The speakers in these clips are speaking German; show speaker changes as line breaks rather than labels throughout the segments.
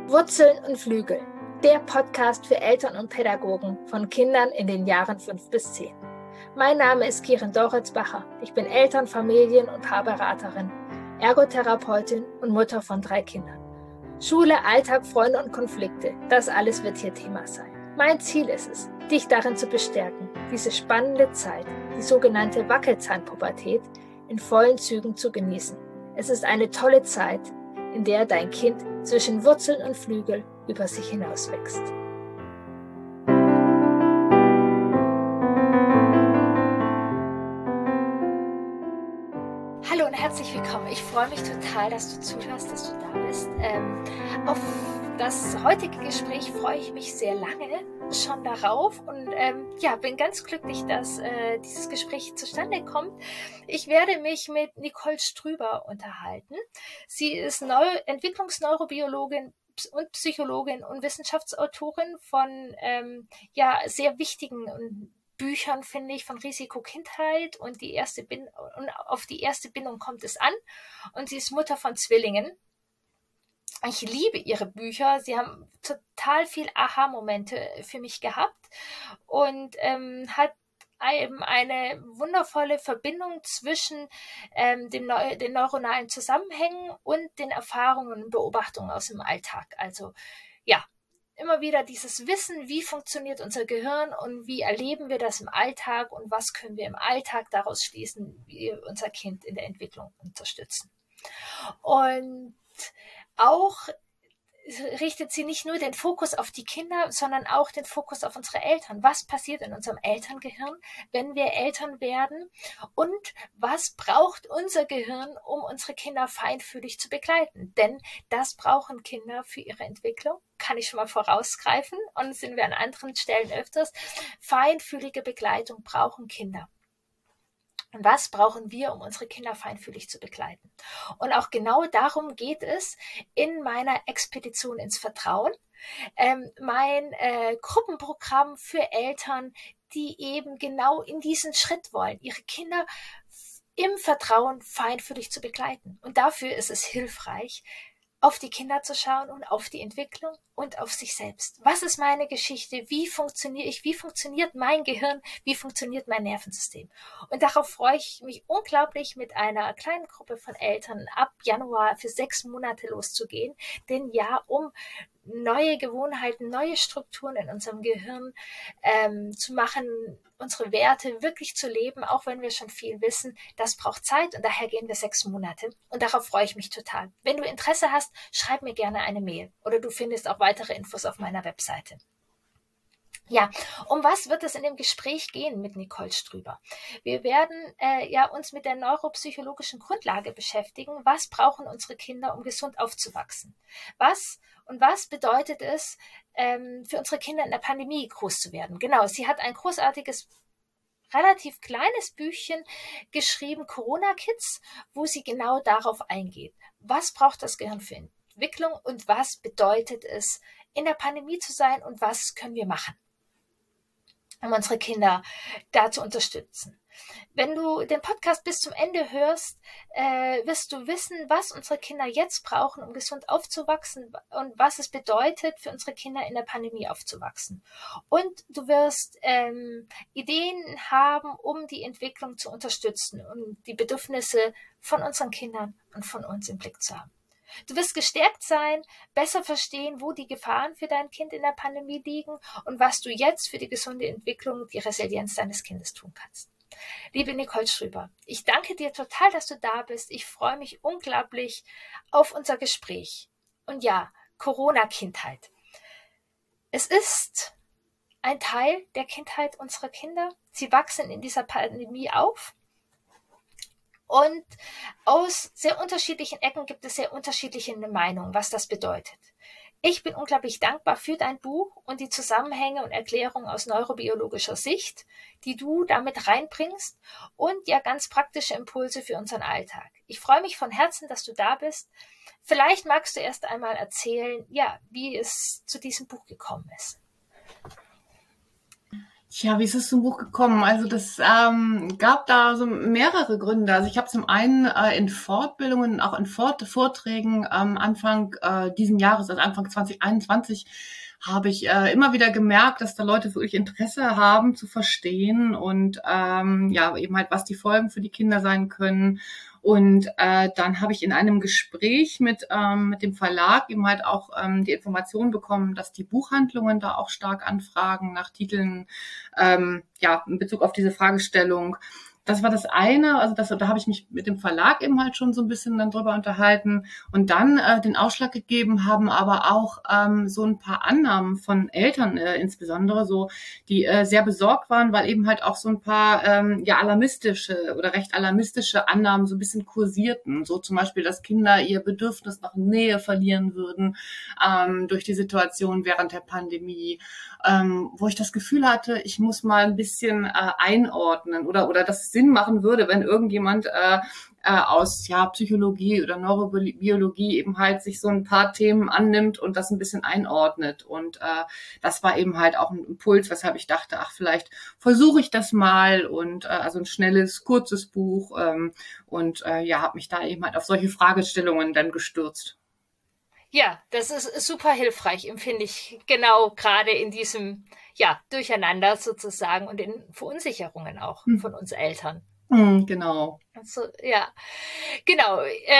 Wurzeln und Flügel, der Podcast für Eltern und Pädagogen von Kindern in den Jahren 5 bis 10. Mein Name ist Kirin Doritzbacher. Ich bin Eltern-, Familien- und Paarberaterin, Ergotherapeutin und Mutter von 3 Kindern. Schule, Alltag, Freunde und Konflikte, das alles wird hier Thema sein. Mein Ziel ist es, dich darin zu bestärken, diese spannende Zeit, die sogenannte Wackelzahnpubertät, in vollen Zügen zu genießen. Es ist eine tolle Zeit, in der dein Kind zwischen Wurzeln und Flügel über sich hinaus wächst. Hallo und herzlich willkommen. Ich freue mich total, dass du zuhörst, dass du da bist. Auf das heutige Gespräch freue ich mich sehr lange schon darauf und bin ganz glücklich, dass dieses Gespräch zustande kommt. Ich werde mich mit Nicole Strüber unterhalten. Sie ist Entwicklungsneurobiologin und Psychologin und Wissenschaftsautorin von sehr wichtigen Büchern, finde ich, von Risiko Kindheit und auf die erste Bindung kommt es an. Und sie ist Mutter von Zwillingen. Ich liebe ihre Bücher. Sie haben total viel Aha-Momente für mich gehabt und hat eben eine wundervolle Verbindung zwischen den neuronalen Zusammenhängen und den Erfahrungen und Beobachtungen aus dem Alltag. Also ja, immer wieder dieses Wissen, wie funktioniert unser Gehirn und wie erleben wir das im Alltag und was können wir im Alltag daraus schließen, wie wir unser Kind in der Entwicklung unterstützen. Und auch richtet sie nicht nur den Fokus auf die Kinder, sondern auch den Fokus auf unsere Eltern. Was passiert in unserem Elterngehirn, wenn wir Eltern werden? Und was braucht unser Gehirn, um unsere Kinder feinfühlig zu begleiten? Denn das brauchen Kinder für ihre Entwicklung. Kann ich schon mal vorausgreifen. Und das sind wir an anderen Stellen öfters. Feinfühlige Begleitung brauchen Kinder. Und was brauchen wir, um unsere Kinder feinfühlig zu begleiten? Und auch genau darum geht es in meiner Expedition ins Vertrauen. Mein Gruppenprogramm für Eltern, die eben genau in diesen Schritt wollen, ihre Kinder im Vertrauen feinfühlig zu begleiten. Und dafür ist es hilfreich, auf die Kinder zu schauen und auf die Entwicklung und auf sich selbst. Was ist meine Geschichte? Wie funktioniere ich? Wie funktioniert mein Gehirn? Wie funktioniert mein Nervensystem? Und darauf freue ich mich unglaublich, mit einer kleinen Gruppe von Eltern ab Januar für 6 Monate loszugehen. Denn ja, um neue Gewohnheiten, neue Strukturen in unserem Gehirn zu machen, unsere Werte wirklich zu leben, auch wenn wir schon viel wissen, das braucht Zeit und daher gehen wir 6 Monate und darauf freue ich mich total. Wenn du Interesse hast, schreib mir gerne eine Mail oder du findest auch weitere Infos auf meiner Webseite. Ja, um was wird es in dem Gespräch gehen mit Nicole Strüber? Wir werden uns mit der neuropsychologischen Grundlage beschäftigen. Was brauchen unsere Kinder, um gesund aufzuwachsen? Was bedeutet es, für unsere Kinder in der Pandemie groß zu werden? Genau, sie hat ein großartiges, relativ kleines Büchchen geschrieben, Corona Kids, wo sie genau darauf eingeht. Was braucht das Gehirn für Entwicklung und was bedeutet es, in der Pandemie zu sein und was können wir machen, um unsere Kinder da zu unterstützen. Wenn du den Podcast bis zum Ende hörst, wirst du wissen, was unsere Kinder jetzt brauchen, um gesund aufzuwachsen und was es bedeutet, für unsere Kinder in der Pandemie aufzuwachsen. Und du wirst Ideen haben, um die Entwicklung zu unterstützen und die Bedürfnisse von unseren Kindern und von uns im Blick zu haben. Du wirst gestärkt sein, besser verstehen, wo die Gefahren für dein Kind in der Pandemie liegen und was du jetzt für die gesunde Entwicklung, die Resilienz deines Kindes tun kannst. Liebe Nicole Strüber, ich danke dir total, dass du da bist. Ich freue mich unglaublich auf unser Gespräch. Und ja, Corona-Kindheit. Es ist ein Teil der Kindheit unserer Kinder. Sie wachsen in dieser Pandemie auf. Und aus sehr unterschiedlichen Ecken gibt es sehr unterschiedliche Meinungen, was das bedeutet. Ich bin unglaublich dankbar für dein Buch und die Zusammenhänge und Erklärungen aus neurobiologischer Sicht, die du damit reinbringst und ja ganz praktische Impulse für unseren Alltag. Ich freue mich von Herzen, dass du da bist. Vielleicht magst du erst einmal erzählen, ja, wie es zu diesem Buch gekommen ist.
Tja, wie ist es zum Buch gekommen? Also das gab da so mehrere Gründe. Also ich habe zum einen in Fortbildungen, auch in Vorträgen Anfang diesen Jahres, also Anfang 2021, habe ich immer wieder gemerkt, dass da Leute wirklich Interesse haben zu verstehen und ja eben halt, was die Folgen für die Kinder sein können. Und dann habe ich in einem Gespräch mit dem Verlag eben halt auch die Information bekommen, dass die Buchhandlungen da auch stark anfragen nach Titeln, ja, in Bezug auf diese Fragestellung. Das war das eine, also da habe ich mich mit dem Verlag eben halt schon so ein bisschen dann drüber unterhalten. Und dann den Ausschlag gegeben haben aber auch so ein paar Annahmen von Eltern insbesondere, so die sehr besorgt waren, weil eben halt auch so ein paar ja alarmistische oder recht alarmistische Annahmen so ein bisschen kursierten. So zum Beispiel, dass Kinder ihr Bedürfnis nach Nähe verlieren würden durch die Situation während der Pandemie, wo ich das Gefühl hatte, ich muss mal ein bisschen einordnen oder dass es Sinn machen würde, wenn irgendjemand aus ja Psychologie oder Neurobiologie eben halt sich so ein paar Themen annimmt und das ein bisschen einordnet. Und das war eben halt auch ein Impuls, weshalb ich dachte, ach, vielleicht versuche ich das mal und also ein schnelles, kurzes Buch und ja, habe mich da eben halt auf solche Fragestellungen dann gestürzt.
Ja, das ist super hilfreich, empfinde ich genau gerade in diesem, ja, Durcheinander sozusagen und den Verunsicherungen auch
Hm.
von uns Eltern.
Genau.
Also, ja, genau.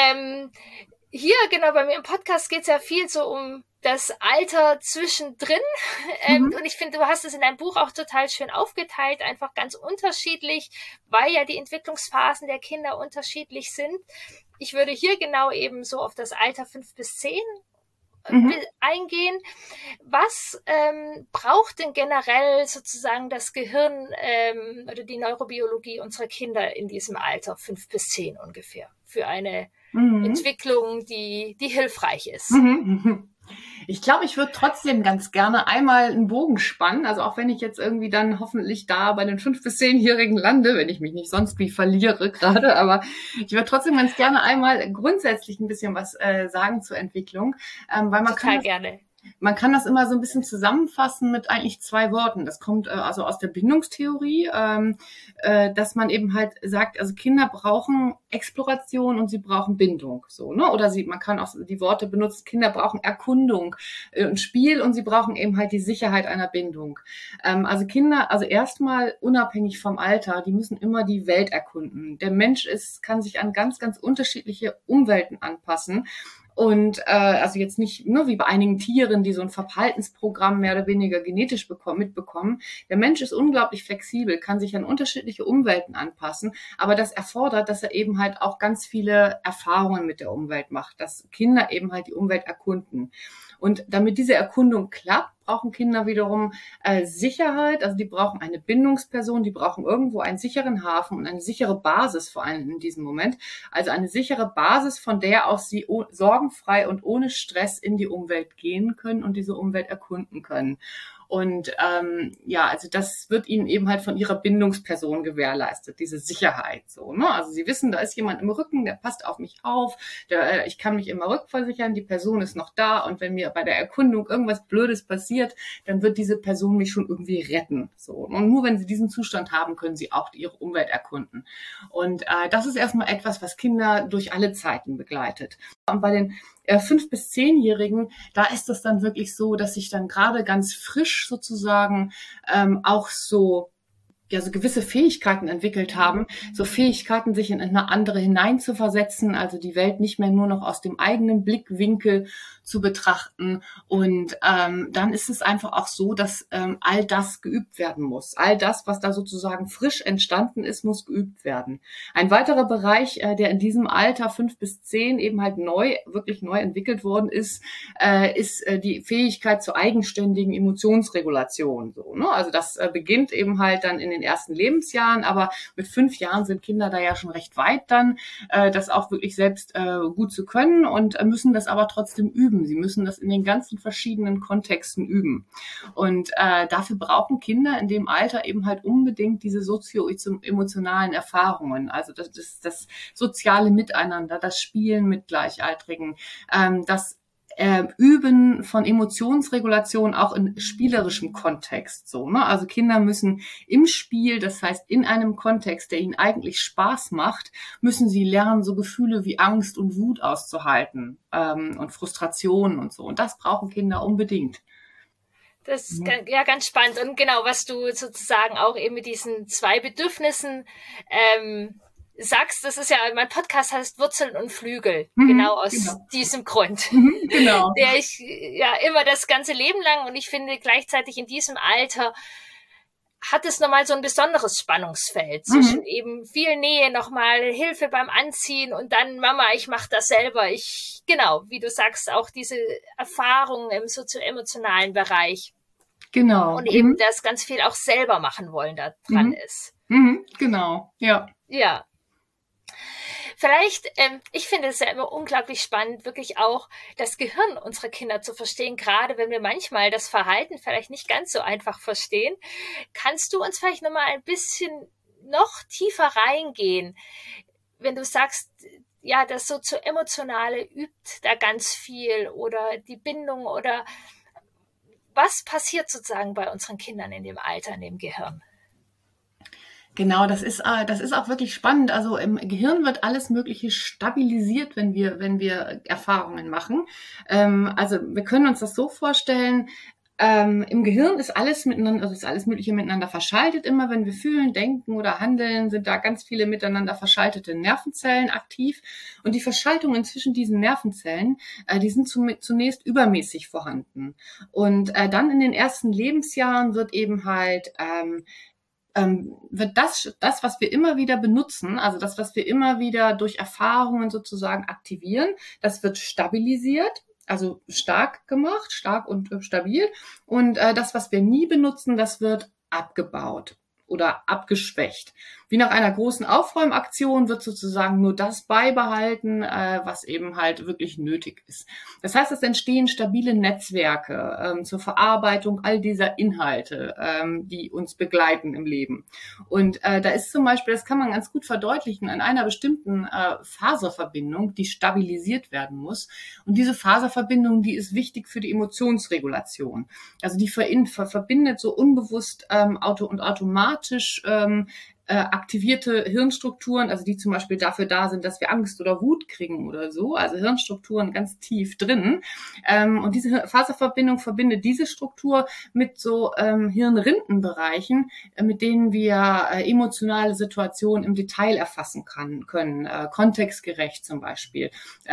Hier, genau, bei mir im Podcast geht es ja viel so um das Alter zwischendrin.
Mhm.
Und ich finde, du hast es in deinem Buch auch total schön aufgeteilt, einfach ganz unterschiedlich, weil ja die Entwicklungsphasen der Kinder unterschiedlich sind. Ich würde hier genau eben so auf das Alter 5 bis 10
Mhm.
eingehen. Was braucht denn generell sozusagen das Gehirn oder die Neurobiologie unserer Kinder in diesem Alter 5 bis 10 ungefähr für eine
Mhm.
Entwicklung, die hilfreich ist?
Mhm. Mhm. Ich glaube, ich würde trotzdem ganz gerne einmal einen Bogen spannen. Also auch wenn ich jetzt irgendwie dann hoffentlich da bei den 5 bis 10-Jährigen lande, wenn ich mich nicht sonst wie verliere gerade, aber ich würde trotzdem ganz gerne einmal grundsätzlich ein bisschen was sagen zur Entwicklung, weil
Total gerne.
man kann das immer so ein bisschen zusammenfassen mit eigentlich 2 Worten. Das kommt also aus der Bindungstheorie, dass man eben halt sagt, also Kinder brauchen Exploration und sie brauchen Bindung, so, ne? Oder man kann auch die Worte benutzen, Kinder brauchen Erkundung und Spiel und sie brauchen eben halt die Sicherheit einer Bindung. Also Kinder, also erstmal unabhängig vom Alter, die müssen immer die Welt erkunden. Der Mensch kann sich an ganz, ganz unterschiedliche Umwelten anpassen. Und also jetzt nicht nur wie bei einigen Tieren, die so ein Verhaltensprogramm mehr oder weniger genetisch mitbekommen. Der Mensch ist unglaublich flexibel, kann sich an unterschiedliche Umwelten anpassen, aber das erfordert, dass er eben halt auch ganz viele Erfahrungen mit der Umwelt macht, dass Kinder eben halt die Umwelt erkunden. Und damit diese Erkundung klappt, brauchen Kinder wiederum Sicherheit, also die brauchen eine Bindungsperson, die brauchen irgendwo einen sicheren Hafen und eine sichere Basis vor allem in diesem Moment. Also eine sichere Basis, von der aus sie sorgenfrei und ohne Stress in die Umwelt gehen können und diese Umwelt erkunden können. Und ja, also das wird ihnen eben halt von ihrer Bindungsperson gewährleistet, diese Sicherheit. So, ne? Also sie wissen, da ist jemand im Rücken, der passt auf mich auf, ich kann mich immer rückversichern, die Person ist noch da und wenn mir bei der Erkundung irgendwas Blödes passiert, dann wird diese Person mich schon irgendwie retten. So. Und nur wenn sie diesen Zustand haben, können sie auch ihre Umwelt erkunden. Und das ist erstmal etwas, was Kinder durch alle Zeiten begleitet. Und bei den 5 bis 10-Jährigen, da ist das dann wirklich so, dass sich dann gerade ganz frisch sozusagen auch so ja so gewisse Fähigkeiten entwickelt haben, so Fähigkeiten, sich in eine andere hineinzuversetzen, also die Welt nicht mehr nur noch aus dem eigenen Blickwinkel zu betrachten. Und dann ist es einfach auch so, dass all das geübt werden muss. All das, was da sozusagen frisch entstanden ist, muss geübt werden. Ein weiterer Bereich, der in diesem Alter 5 bis 10 eben halt wirklich neu entwickelt worden ist die Fähigkeit zur eigenständigen Emotionsregulation. So, ne? Also das beginnt eben halt dann in den ersten Lebensjahren, aber mit 5 Jahren sind Kinder da ja schon recht weit dann, das auch wirklich selbst gut zu können und müssen das aber trotzdem üben. Sie müssen das in den ganzen verschiedenen Kontexten üben. Und dafür brauchen Kinder in dem Alter eben halt unbedingt diese sozio-emotionalen Erfahrungen, also das soziale Miteinander, das Spielen mit Gleichaltrigen, das Üben von Emotionsregulation auch in spielerischem Kontext. So, ne? Also Kinder müssen im Spiel, das heißt in einem Kontext, der ihnen eigentlich Spaß macht, müssen sie lernen, so Gefühle wie Angst und Wut auszuhalten und Frustration und so. Und das brauchen Kinder unbedingt.
Das ist ja ganz spannend. Und genau, was du sozusagen auch eben mit diesen zwei Bedürfnissen sagst, das ist ja, mein Podcast heißt Wurzeln und Flügel, genau aus diesem Grund.
Genau.
Der ich ja immer das ganze Leben lang, und ich finde gleichzeitig in diesem Alter hat es nochmal so ein besonderes Spannungsfeld zwischen eben viel Nähe, nochmal Hilfe beim Anziehen und dann Mama, ich mache das selber. Genau, wie du sagst, auch diese Erfahrungen im sozioemotionalen Bereich.
Genau.
Und eben das ganz viel auch selber machen wollen da dran ist.
Genau, ja.
Ja. Vielleicht, ich finde es ja immer unglaublich spannend, wirklich auch das Gehirn unserer Kinder zu verstehen, gerade wenn wir manchmal das Verhalten vielleicht nicht ganz so einfach verstehen. Kannst du uns vielleicht nochmal ein bisschen noch tiefer reingehen, wenn du sagst, ja, das sozioemotionale übt da ganz viel oder die Bindung oder was passiert sozusagen bei unseren Kindern in dem Alter, in dem Gehirn?
Genau, das ist auch wirklich spannend. Also im Gehirn wird alles Mögliche stabilisiert, wenn wir Erfahrungen machen. Also wir können uns das so vorstellen. Im Gehirn ist alles miteinander, also ist alles Mögliche miteinander verschaltet. Immer wenn wir fühlen, denken oder handeln, sind da ganz viele miteinander verschaltete Nervenzellen aktiv. Und die Verschaltungen zwischen diesen Nervenzellen, die sind zunächst übermäßig vorhanden. Und dann in den ersten Lebensjahren wird eben halt wird das, was wir immer wieder benutzen, also das, was wir immer wieder durch Erfahrungen sozusagen aktivieren, das wird stabilisiert, also stark gemacht, stark und stabil. Und das, was wir nie benutzen, das wird abgebaut oder abgeschwächt. Wie nach einer großen Aufräumaktion wird sozusagen nur das beibehalten, was eben halt wirklich nötig ist. Das heißt, es entstehen stabile Netzwerke zur Verarbeitung all dieser Inhalte, die uns begleiten im Leben. Und da ist zum Beispiel, das kann man ganz gut verdeutlichen, an einer bestimmten Faserverbindung, die stabilisiert werden muss. Und diese Faserverbindung, die ist wichtig für die Emotionsregulation. Also die verbindet so unbewusst und automatisch aktivierte Hirnstrukturen, also die zum Beispiel dafür da sind, dass wir Angst oder Wut kriegen oder so, also Hirnstrukturen ganz tief drin. Und diese Faserverbindung verbindet diese Struktur mit so Hirnrindenbereichen, mit denen wir emotionale Situationen im Detail erfassen können, kontextgerecht zum Beispiel,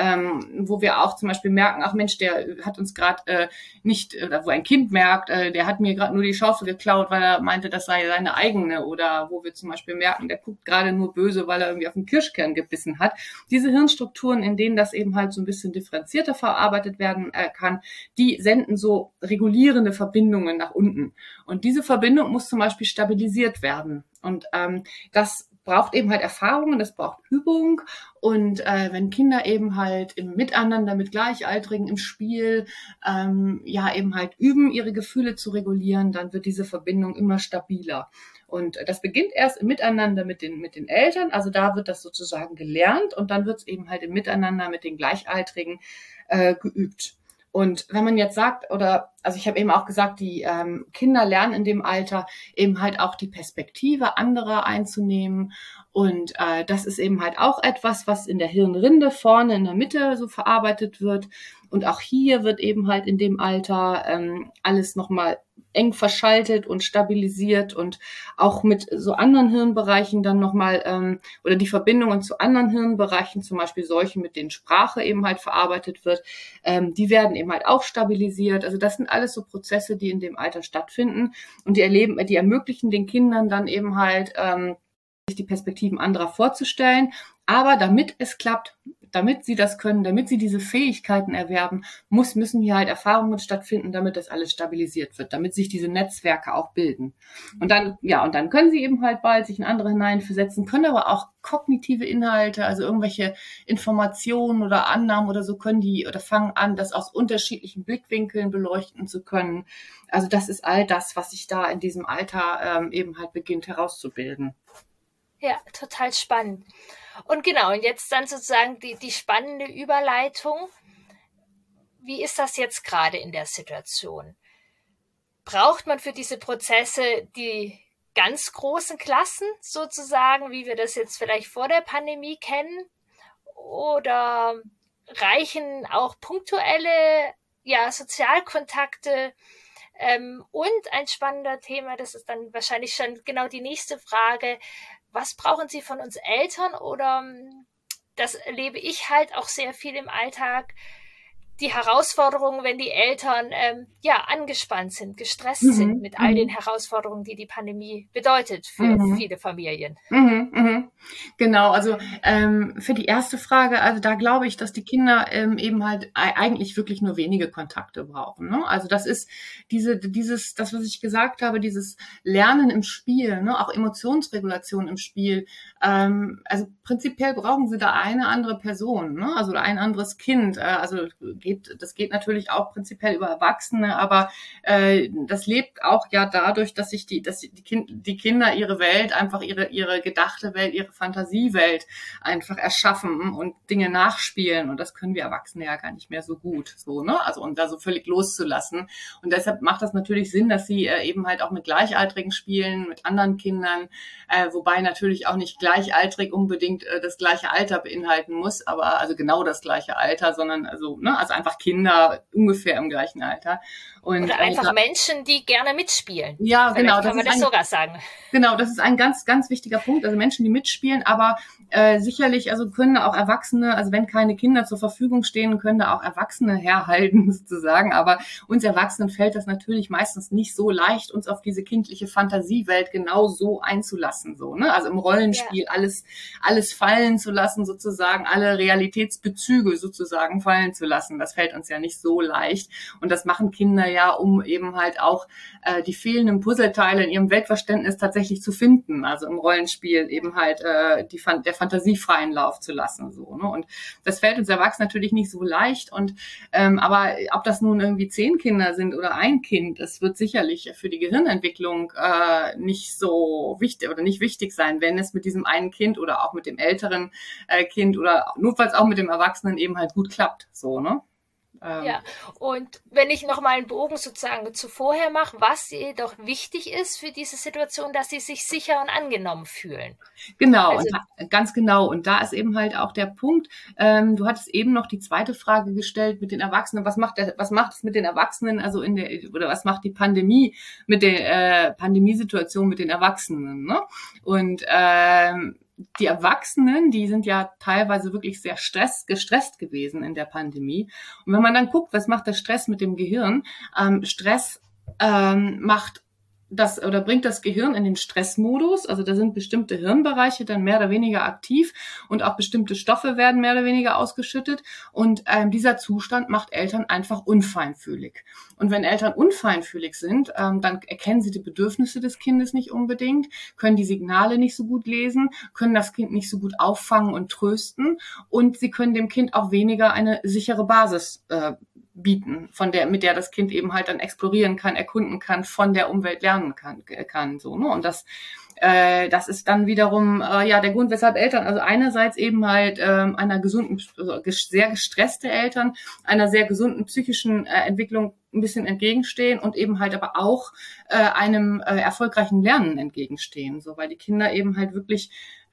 wo wir auch zum Beispiel merken, ach Mensch, der hat uns gerade nicht, oder wo ein Kind merkt, der hat mir gerade nur die Schaufel geklaut, weil er meinte, das sei seine eigene, oder wo wir zum Beispiel merken, der guckt gerade nur böse, weil er irgendwie auf den Kirschkern gebissen hat. Diese Hirnstrukturen, in denen das eben halt so ein bisschen differenzierter verarbeitet werden kann, die senden so regulierende Verbindungen nach unten. Und diese Verbindung muss zum Beispiel stabilisiert werden. Und das braucht eben halt Erfahrungen, das braucht Übung. Und wenn Kinder eben halt im Miteinander mit Gleichaltrigen im Spiel eben halt üben, ihre Gefühle zu regulieren, dann wird diese Verbindung immer stabiler. Und das beginnt erst im Miteinander mit den Eltern, also da wird das sozusagen gelernt und dann wird es eben halt im Miteinander mit den Gleichaltrigen geübt. Und wenn man jetzt sagt, also ich habe eben auch gesagt, die Kinder lernen in dem Alter eben halt auch die Perspektive anderer einzunehmen. Und das ist eben halt auch etwas, was in der Hirnrinde vorne in der Mitte so verarbeitet wird. Und auch hier wird eben halt in dem Alter alles nochmal eng verschaltet und stabilisiert und auch mit so anderen Hirnbereichen dann nochmal oder die Verbindungen zu anderen Hirnbereichen, zum Beispiel solche, mit denen Sprache eben halt verarbeitet wird, die werden eben halt auch stabilisiert. Also das sind alles so Prozesse, die in dem Alter stattfinden und die ermöglichen den Kindern dann eben halt sich die Perspektiven anderer vorzustellen. Aber damit es klappt, damit sie das können, damit sie diese Fähigkeiten erwerben, müssen hier halt Erfahrungen stattfinden, damit das alles stabilisiert wird, damit sich diese Netzwerke auch bilden. Und dann können sie eben halt bald sich in andere hineinversetzen, können aber auch kognitive Inhalte, also irgendwelche Informationen oder Annahmen oder so fangen an, das aus unterschiedlichen Blickwinkeln beleuchten zu können. Also das ist all das, was sich da in diesem Alter eben halt beginnt herauszubilden.
Ja, total spannend. Und genau, und jetzt dann sozusagen die spannende Überleitung. wie ist das jetzt gerade in der Situation? Braucht man für diese Prozesse die ganz großen Klassen sozusagen, wie wir das jetzt vielleicht vor der Pandemie kennen? Oder reichen auch punktuelle Sozialkontakte? Und ein spannender Thema, das ist dann wahrscheinlich schon genau die nächste Frage, was brauchen Sie von uns Eltern? Oder das erlebe ich halt auch sehr viel im Alltag, die Herausforderungen, wenn die Eltern angespannt sind, gestresst sind mit all den Herausforderungen, die die Pandemie bedeutet für viele Familien.
Genau, also für die erste Frage, also da glaube ich, dass die Kinder eben halt eigentlich wirklich nur wenige Kontakte brauchen. Ne? Also das ist das, was ich gesagt habe, dieses Lernen im Spiel, ne? Auch Emotionsregulation im Spiel. Also prinzipiell brauchen sie da eine andere Person, ne? Also ein anderes Kind. Das geht natürlich auch prinzipiell über Erwachsene, aber das lebt auch ja dadurch, dass die Kinder ihre Welt, einfach ihre gedachte Welt, ihre Fantasiewelt einfach erschaffen und Dinge nachspielen. Und das können wir Erwachsene ja gar nicht mehr so gut, so, ne? Also, und da so völlig loszulassen. Und deshalb macht das natürlich Sinn, dass sie eben halt auch mit Gleichaltrigen spielen, mit anderen Kindern, wobei natürlich auch nicht gleichaltrig unbedingt das gleiche Alter beinhalten muss, aber also genau das gleiche Alter, sondern also einfach Kinder ungefähr im gleichen Alter. Und,
oder einfach Menschen, die gerne mitspielen.
Ja,
vielleicht
genau.
Kann man das sogar sagen.
Genau, das ist ein ganz, ganz wichtiger Punkt. Also Menschen, die mitspielen, aber sicherlich, also können auch Erwachsene, also wenn keine Kinder zur Verfügung stehen, können da auch Erwachsene herhalten sozusagen. Aber uns Erwachsenen fällt das natürlich meistens nicht so leicht, uns auf diese kindliche Fantasiewelt genau so einzulassen, so, ne? Also im Rollenspiel alles fallen zu lassen, sozusagen, alle Realitätsbezüge sozusagen fallen zu lassen. Das fällt uns ja nicht so leicht. Und das machen Kinder ja, um eben halt auch die fehlenden Puzzleteile in ihrem Weltverständnis tatsächlich zu finden. Also im Rollenspiel eben halt der Fantasie freien Lauf zu lassen, so, ne? Und das fällt uns Erwachsenen natürlich nicht so leicht. Und aber ob das nun irgendwie 10 Kinder sind oder ein Kind, das wird sicherlich für die Gehirnentwicklung nicht so wichtig oder nicht wichtig sein, wenn es mit diesem einen Kind oder auch mit dem älteren Kind oder notfalls auch mit dem Erwachsenen eben halt gut klappt, so, ne?
Ja, und wenn ich nochmal einen Bogen sozusagen zu vorher mache, was jedoch wichtig ist für diese Situation, dass sie sich sicher und angenommen fühlen.
Genau, also, ganz genau. Und da ist eben halt auch der Punkt, du hattest eben noch die zweite Frage gestellt mit den Erwachsenen, was macht es mit den Erwachsenen, also oder was macht die Pandemie mit der Pandemiesituation mit den Erwachsenen, ne? Und die Erwachsenen, die sind ja teilweise wirklich sehr gestresst gewesen in der Pandemie. Und wenn man dann guckt, was macht der Stress mit dem Gehirn? Stress macht das oder bringt das Gehirn in den Stressmodus. Also da sind bestimmte Hirnbereiche dann mehr oder weniger aktiv und auch bestimmte Stoffe werden mehr oder weniger ausgeschüttet. Und dieser Zustand macht Eltern einfach unfeinfühlig. Und wenn Eltern unfeinfühlig sind, dann erkennen sie die Bedürfnisse des Kindes nicht unbedingt, können die Signale nicht so gut lesen, können das Kind nicht so gut auffangen und trösten und sie können dem Kind auch weniger eine sichere Basis bieten, mit der das Kind eben halt dann explorieren kann, erkunden kann, von der Umwelt lernen kann, so, ne? Und das ist dann wiederum der Grund, weshalb Eltern, also einerseits eben halt einer gesunden, sehr gestresste Eltern, einer sehr gesunden psychischen Entwicklung ein bisschen entgegenstehen und eben halt aber auch einem erfolgreichen Lernen entgegenstehen, so, weil die Kinder eben halt wirklich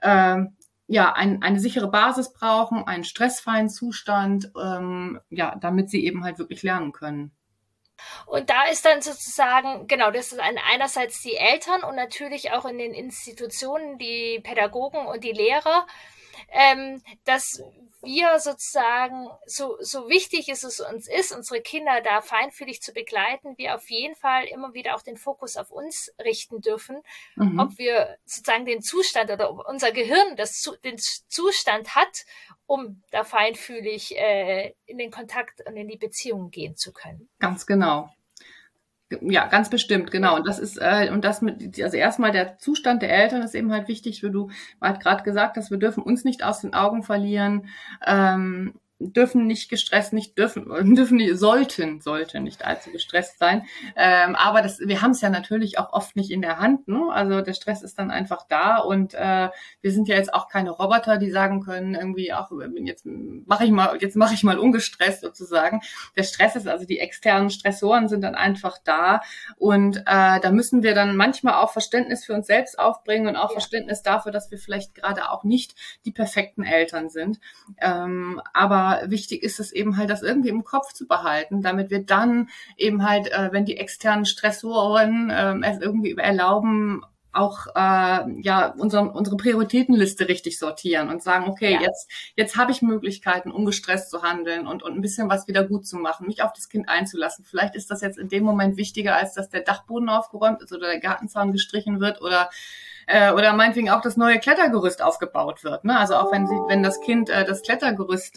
eine sichere Basis brauchen, einen stressfreien Zustand, damit sie eben halt wirklich lernen können.
Und da ist dann sozusagen, genau, das ist einerseits die Eltern und natürlich auch in den Institutionen die Pädagogen und die Lehrer, dass wir sozusagen, so wichtig es uns ist, unsere Kinder da feinfühlig zu begleiten, wir auf jeden Fall immer wieder auch den Fokus auf uns richten dürfen, ob wir sozusagen den Zustand oder ob unser Gehirn den Zustand hat, um da feinfühlig in den Kontakt und in die Beziehung gehen zu können.
Ganz genau. Ja, ganz bestimmt, genau. Und das ist, also erstmal der Zustand der Eltern ist eben halt wichtig, wie du halt gerade gesagt hast, wir dürfen uns nicht aus den Augen verlieren. dürfen nicht gestresst, sollten nicht allzu gestresst sein. Aber wir haben es ja natürlich auch oft nicht in der Hand, ne? Also der Stress ist dann einfach da und wir sind ja jetzt auch keine Roboter, die sagen können, irgendwie auch, jetzt mache ich mal ungestresst sozusagen. Der Stress ist, also die externen Stressoren sind dann einfach da und da müssen wir dann manchmal auch Verständnis für uns selbst aufbringen und auch Verständnis dafür, dass wir vielleicht gerade auch nicht die perfekten Eltern sind. Aber wichtig ist es eben halt, das irgendwie im Kopf zu behalten, damit wir dann eben halt, wenn die externen Stressoren es irgendwie erlauben, auch unsere Prioritätenliste richtig sortieren und sagen, okay, jetzt habe ich Möglichkeiten, ungestresst zu handeln und ein bisschen was wieder gut zu machen, mich auf das Kind einzulassen. Vielleicht ist das jetzt in dem Moment wichtiger, als dass der Dachboden aufgeräumt ist oder der Gartenzaun gestrichen wird oder meinetwegen auch das neue Klettergerüst aufgebaut wird. Ne? Also auch wenn das Kind das Klettergerüst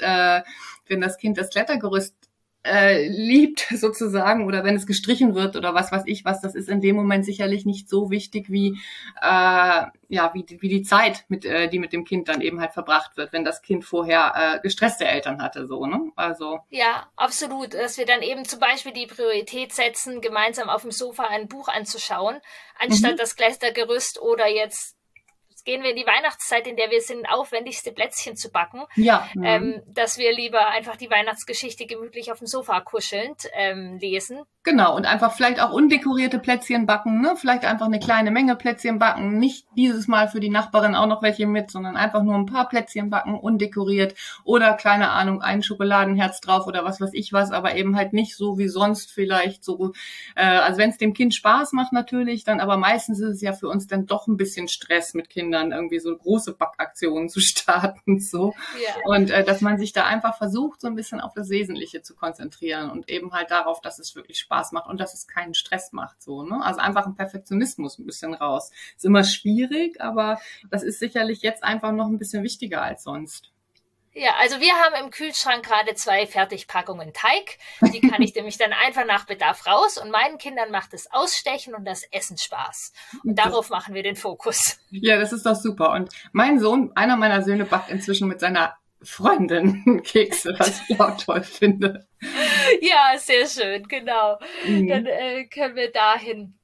liebt sozusagen oder wenn es gestrichen wird oder was weiß ich was, das ist in dem Moment sicherlich nicht so wichtig wie die Zeit, die mit dem Kind dann eben halt verbracht wird, wenn das Kind vorher gestresste Eltern hatte, so, ne? Also.
Ja, absolut. Dass wir dann eben zum Beispiel die Priorität setzen, gemeinsam auf dem Sofa ein Buch anzuschauen, anstatt das Klettergerüst oder jetzt gehen wir in die Weihnachtszeit, in der wir sind, aufwendigste Plätzchen zu backen.
Ja.
Dass wir lieber einfach die Weihnachtsgeschichte gemütlich auf dem Sofa kuschelnd lesen.
Genau, und einfach vielleicht auch undekorierte Plätzchen backen, ne? Vielleicht einfach eine kleine Menge Plätzchen backen. Nicht dieses Mal für die Nachbarin auch noch welche mit, sondern einfach nur ein paar Plätzchen backen, undekoriert. Oder, keine Ahnung, ein Schokoladenherz drauf oder was weiß ich was, aber eben halt nicht so wie sonst vielleicht so. Also wenn es dem Kind Spaß macht natürlich, dann aber meistens ist es ja für uns dann doch ein bisschen Stress mit Kindern, irgendwie so große Backaktionen zu starten, so.
Ja.
Und dass man sich da einfach versucht, so ein bisschen auf das Wesentliche zu konzentrieren und eben halt darauf, dass es wirklich Spaß macht und dass es keinen Stress macht, so, ne? Also einfach ein Perfektionismus ein bisschen raus. Ist immer schwierig, aber das ist sicherlich jetzt einfach noch ein bisschen wichtiger als sonst.
Ja, also wir haben im Kühlschrank gerade 2 Fertigpackungen Teig. Die kann ich nämlich dann einfach nach Bedarf raus und meinen Kindern macht das Ausstechen und das Essen Spaß. Und darauf machen wir den Fokus.
Ja, das ist doch super. Und mein Sohn, einer meiner Söhne, backt inzwischen mit seiner Freundin Kekse, was ich auch toll finde.
Ja, sehr schön, genau. Dann können wir dahin.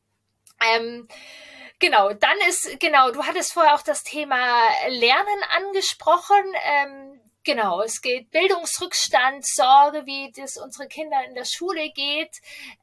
Genau, du hattest vorher auch das Thema Lernen angesprochen. Genau, es geht Bildungsrückstand, Sorge, wie das unsere Kinder in der Schule geht.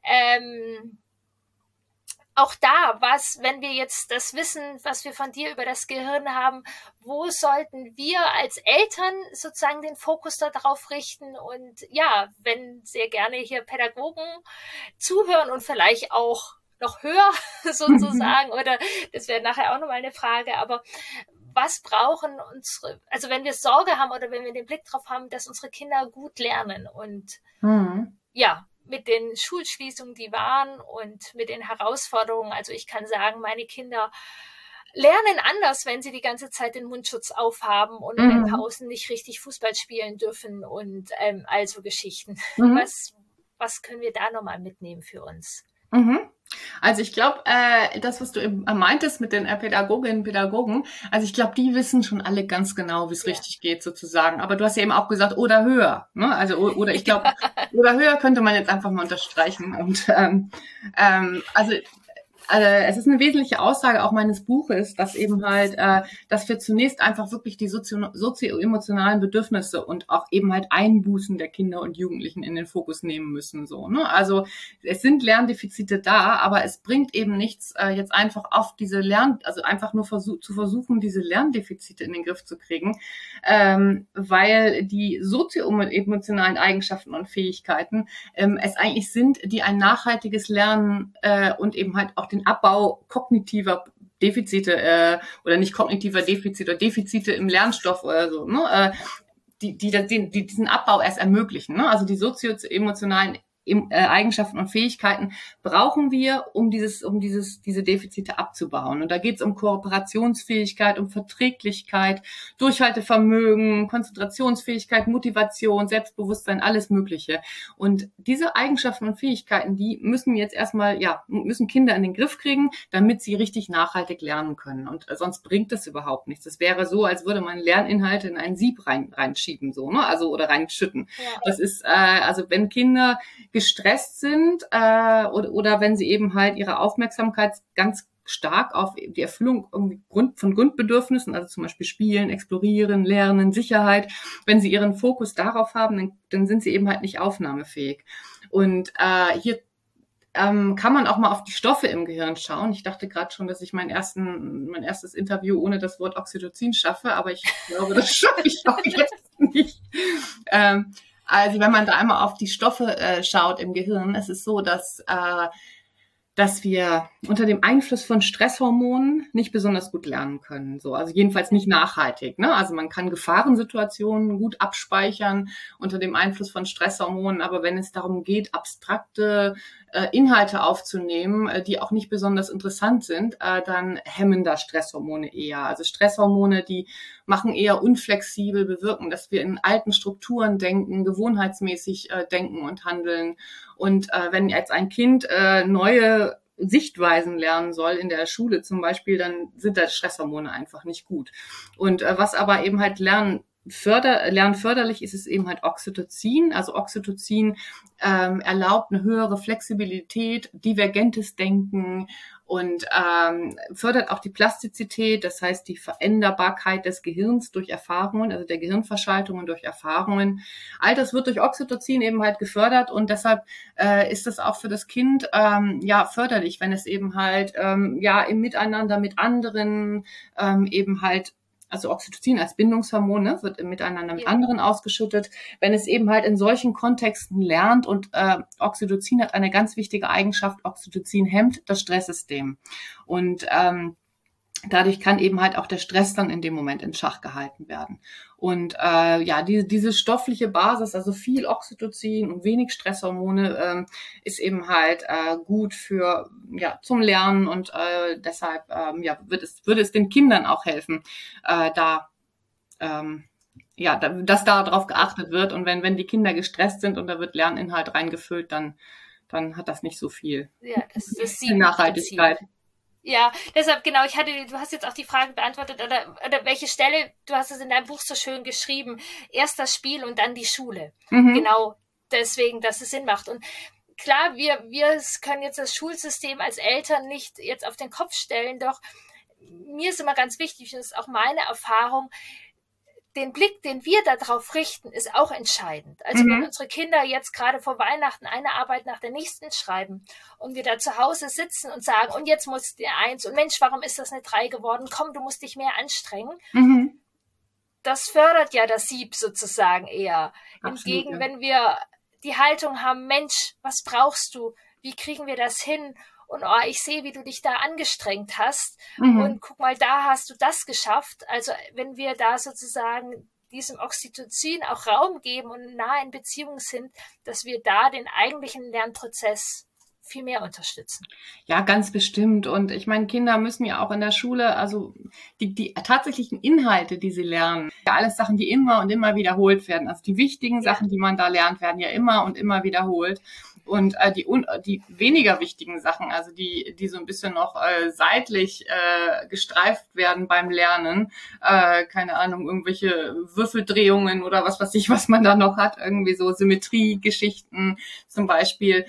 Auch da, wenn wir jetzt das Wissen, was wir von dir über das Gehirn haben, wo sollten wir als Eltern sozusagen den Fokus darauf richten? Und ja, wenn sehr gerne hier Pädagogen zuhören und vielleicht auch noch höher sozusagen, oder das wäre nachher auch nochmal eine Frage, aber was brauchen also wenn wir Sorge haben oder wenn wir den Blick drauf haben, dass unsere Kinder gut lernen und mit den Schulschließungen, die waren und mit den Herausforderungen, also ich kann sagen, meine Kinder lernen anders, wenn sie die ganze Zeit den Mundschutz aufhaben und in den Pausen nicht richtig Fußball spielen dürfen und also Geschichten. Was können wir da nochmal mitnehmen für uns?
Also ich glaube, das, was du eben meintest mit den Pädagoginnen und Pädagogen, also ich glaube, die wissen schon alle ganz genau, wie es richtig geht sozusagen. Aber du hast ja eben auch gesagt, oder höher. Ne? Also oder ich glaube, oder höher könnte man jetzt einfach mal unterstreichen. Und also es ist eine wesentliche Aussage auch meines Buches, dass eben halt, dass wir zunächst einfach wirklich die sozio-emotionalen Bedürfnisse und auch eben halt Einbußen der Kinder und Jugendlichen in den Fokus nehmen müssen, so, ne? Also, es sind Lerndefizite da, aber es bringt eben nichts, jetzt einfach auf diese also einfach nur zu versuchen, diese Lerndefizite in den Griff zu kriegen, weil die sozio-emotionalen Eigenschaften und Fähigkeiten, es eigentlich sind, die ein nachhaltiges Lernen, und eben halt auch den Abbau kognitiver Defizite oder nicht kognitiver Defizite oder Defizite im Lernstoff oder so, ne? Die diesen Abbau erst ermöglichen. Ne? Also die sozio-emotionalen Eigenschaften und Fähigkeiten brauchen wir, um diese Defizite abzubauen. Und da geht es um Kooperationsfähigkeit, um Verträglichkeit, Durchhaltevermögen, Konzentrationsfähigkeit, Motivation, Selbstbewusstsein, alles Mögliche. Und diese Eigenschaften und Fähigkeiten, die müssen jetzt erstmal, müssen Kinder in den Griff kriegen, damit sie richtig nachhaltig lernen können. Und sonst bringt das überhaupt nichts. Das wäre so, als würde man Lerninhalte in ein Sieb reinschieben, so, ne? Also, oder reinschütten. Ja. Das ist, also wenn Kinder gestresst sind oder wenn sie eben halt ihre Aufmerksamkeit ganz stark auf die Erfüllung irgendwie von Grundbedürfnissen, also zum Beispiel Spielen, Explorieren, Lernen, Sicherheit, wenn sie ihren Fokus darauf haben, dann sind sie eben halt nicht aufnahmefähig. Und hier kann man auch mal auf die Stoffe im Gehirn schauen. Ich dachte gerade schon, dass ich mein erstes Interview ohne das Wort Oxytocin schaffe, aber ich glaube, das schaffe ich auch jetzt nicht. Also wenn man da einmal auf die Stoffe schaut im Gehirn, es ist so, dass wir unter dem Einfluss von Stresshormonen nicht besonders gut lernen können. So, also jedenfalls nicht nachhaltig, ne? Also man kann Gefahrensituationen gut abspeichern unter dem Einfluss von Stresshormonen, aber wenn es darum geht, abstrakte Inhalte aufzunehmen, die auch nicht besonders interessant sind, dann hemmen da Stresshormone eher. Also Stresshormone, die machen eher unflexibel, bewirken, dass wir in alten Strukturen denken, gewohnheitsmäßig denken und handeln. Und wenn jetzt ein Kind neue Sichtweisen lernen soll in der Schule zum Beispiel, dann sind da Stresshormone einfach nicht gut. Und was aber eben halt lernförderlich ist, ist eben halt Oxytocin. Also Oxytocin erlaubt eine höhere Flexibilität, divergentes Denken und fördert auch die Plastizität, das heißt die Veränderbarkeit des Gehirns durch Erfahrungen, also der Gehirnverschaltungen durch Erfahrungen. All das wird durch Oxytocin eben halt gefördert und deshalb ist das auch für das Kind förderlich, wenn es eben halt im Miteinander mit anderen eben halt, also Oxytocin als Bindungshormon, ne, wird miteinander mit anderen ausgeschüttet, wenn es eben halt in solchen Kontexten lernt. Und Oxytocin hat eine ganz wichtige Eigenschaft, Oxytocin hemmt das Stresssystem. Und dadurch kann eben halt auch der Stress dann in dem Moment in Schach gehalten werden. Und diese stoffliche Basis, also viel Oxytocin und wenig Stresshormone, ist eben halt gut für zum Lernen und deshalb würde es den Kindern auch helfen, dass da drauf geachtet wird. Und wenn die Kinder gestresst sind und da wird Lerninhalt reingefüllt, dann hat das nicht so viel Nachhaltigkeit.
Ja, deshalb genau, du hast jetzt auch die Frage beantwortet, oder welche Stelle, du hast es in deinem Buch so schön geschrieben, erst das Spiel und dann die Schule. Mhm. Genau deswegen, dass es Sinn macht. Und klar, wir können jetzt das Schulsystem als Eltern nicht jetzt auf den Kopf stellen, doch mir ist immer ganz wichtig, das ist auch meine Erfahrung, den Blick, den wir da drauf richten, ist auch entscheidend. Also wenn unsere Kinder jetzt gerade vor Weihnachten eine Arbeit nach der nächsten schreiben und wir da zu Hause sitzen und sagen, und jetzt muss der 1 und Mensch, warum ist das eine 3 geworden? Komm, du musst dich mehr anstrengen. Mhm. Das fördert ja das Sieb sozusagen eher. Hingegen, wenn wir die Haltung haben, Mensch, was brauchst du? Wie kriegen wir das hin? Und ich sehe, wie du dich da angestrengt hast. Und guck mal, da hast du das geschafft. Also wenn wir da sozusagen diesem Oxytocin auch Raum geben und nah in Beziehung sind, dass wir da den eigentlichen Lernprozess viel mehr unterstützen.
Ja, ganz bestimmt. Und ich meine, Kinder müssen ja auch in der Schule, also die tatsächlichen Inhalte, die sie lernen, ja alles Sachen, die immer und immer wiederholt werden. Also die wichtigen Sachen, die man da lernt, werden ja immer und immer wiederholt. Und die weniger wichtigen Sachen, also die so ein bisschen noch seitlich gestreift werden beim Lernen, keine Ahnung, irgendwelche Würfeldrehungen oder was weiß ich, was man da noch hat, irgendwie so Symmetriegeschichten zum Beispiel,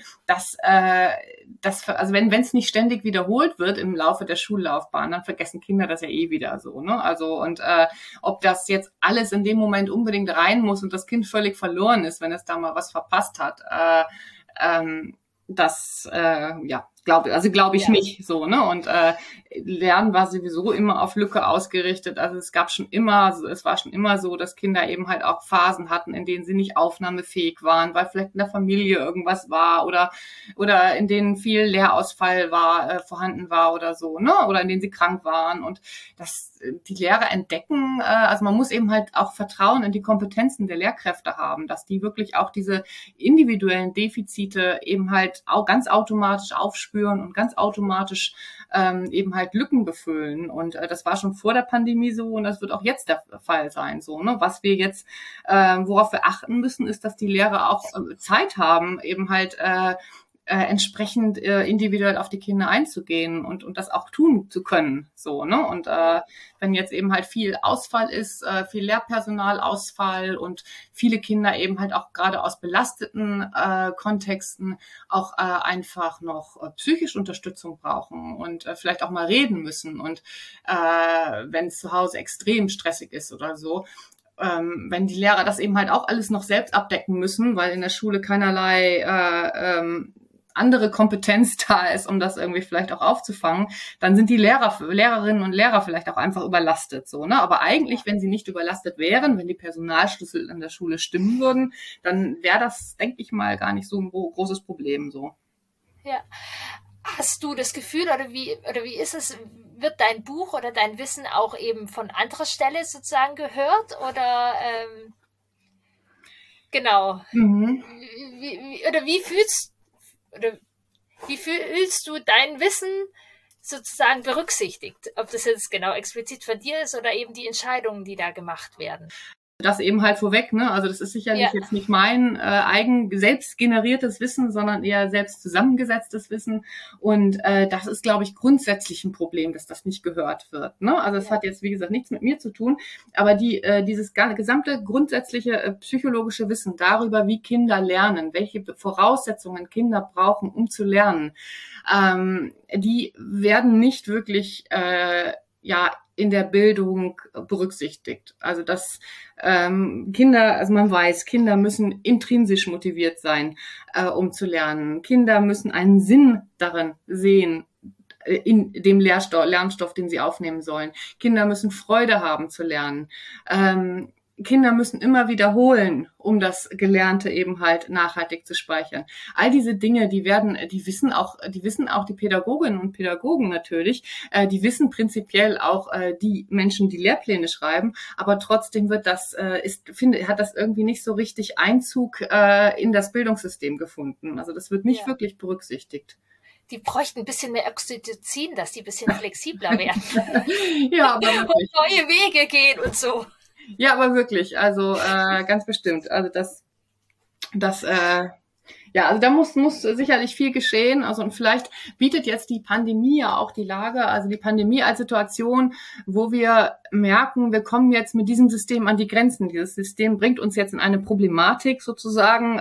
also wenn es nicht ständig wiederholt wird im Laufe der Schullaufbahn, dann vergessen Kinder das ja eh wieder so, ne? Also und ob das jetzt alles in dem Moment unbedingt rein muss und das Kind völlig verloren ist, wenn es da mal was verpasst hat, das Glaube ich
Ja.
nicht so, ne? Und Lernen war sowieso immer auf Lücke ausgerichtet. Also es war schon immer so, dass Kinder eben halt auch Phasen hatten, in denen sie nicht aufnahmefähig waren, weil vielleicht in der Familie irgendwas war oder in denen viel Lehrausfall vorhanden war oder so, ne? Oder in denen sie krank waren. Und das die Lehrer entdecken, also man muss eben halt auch Vertrauen in die Kompetenzen der Lehrkräfte haben, dass die wirklich auch diese individuellen Defizite eben halt auch ganz automatisch aufspüren und ganz automatisch eben halt Lücken befüllen. Und das war schon vor der Pandemie so und das wird auch jetzt der Fall sein. So, ne? Was wir jetzt, worauf wir achten müssen, ist, dass die Lehrer auch Zeit haben, eben halt entsprechend individuell auf die Kinder einzugehen und das auch tun zu können. So, ne? Und wenn jetzt eben halt viel Ausfall ist, viel Lehrpersonalausfall und viele Kinder eben halt auch gerade aus belasteten Kontexten auch einfach noch psychische Unterstützung brauchen und vielleicht auch mal reden müssen. Und wenn es zu Hause extrem stressig ist oder so, wenn die Lehrer das eben halt auch alles noch selbst abdecken müssen, weil in der Schule keinerlei andere Kompetenz da ist, um das irgendwie vielleicht auch aufzufangen, dann sind die Lehrerinnen und Lehrer vielleicht auch einfach überlastet, so, ne? Aber eigentlich, wenn sie nicht überlastet wären, wenn die Personalschlüssel in der Schule stimmen würden, dann wäre das, denke ich mal, gar nicht so ein großes Problem, so.
Ja. Hast du das Gefühl oder wie ist es, wird dein Buch oder dein Wissen auch eben von anderer Stelle sozusagen gehört oder genau.
Mhm.
Wie fühlst du dein Wissen sozusagen berücksichtigt? Ob das jetzt genau explizit von dir ist oder eben die Entscheidungen, die da gemacht werden.
Das eben halt vorweg, ne? Also das ist sicherlich jetzt nicht mein selbst generiertes Wissen, sondern eher selbst zusammengesetztes Wissen. Und das ist, glaube ich, grundsätzlich ein Problem, dass das nicht gehört wird. Ne? Also es hat jetzt, wie gesagt, nichts mit mir zu tun, aber dieses gesamte grundsätzliche psychologische Wissen darüber, wie Kinder lernen, welche Voraussetzungen Kinder brauchen, um zu lernen, die werden nicht wirklich in der Bildung berücksichtigt. Also dass man weiß, Kinder müssen intrinsisch motiviert sein, um zu lernen. Kinder müssen einen Sinn darin sehen, in dem Lernstoff, den sie aufnehmen sollen. Kinder müssen Freude haben zu lernen. Kinder müssen immer wiederholen, um das Gelernte eben halt nachhaltig zu speichern. All diese Dinge, die wissen auch die Pädagoginnen und Pädagogen natürlich, die wissen prinzipiell auch die Menschen, die Lehrpläne schreiben, aber trotzdem hat das irgendwie nicht so richtig Einzug in das Bildungssystem gefunden. Also das wird nicht wirklich berücksichtigt.
Die bräuchten ein bisschen mehr Oxytocin, dass die ein bisschen flexibler werden.
Ja, aber
und neue Wege gehen und so.
Ja, aber wirklich, also ganz bestimmt. Also also da muss sicherlich viel geschehen. Also und vielleicht bietet jetzt die Pandemie ja auch die Lage, also die Pandemie als Situation, wo wir merken, wir kommen jetzt mit diesem System an die Grenzen. Dieses System bringt uns jetzt in eine Problematik sozusagen,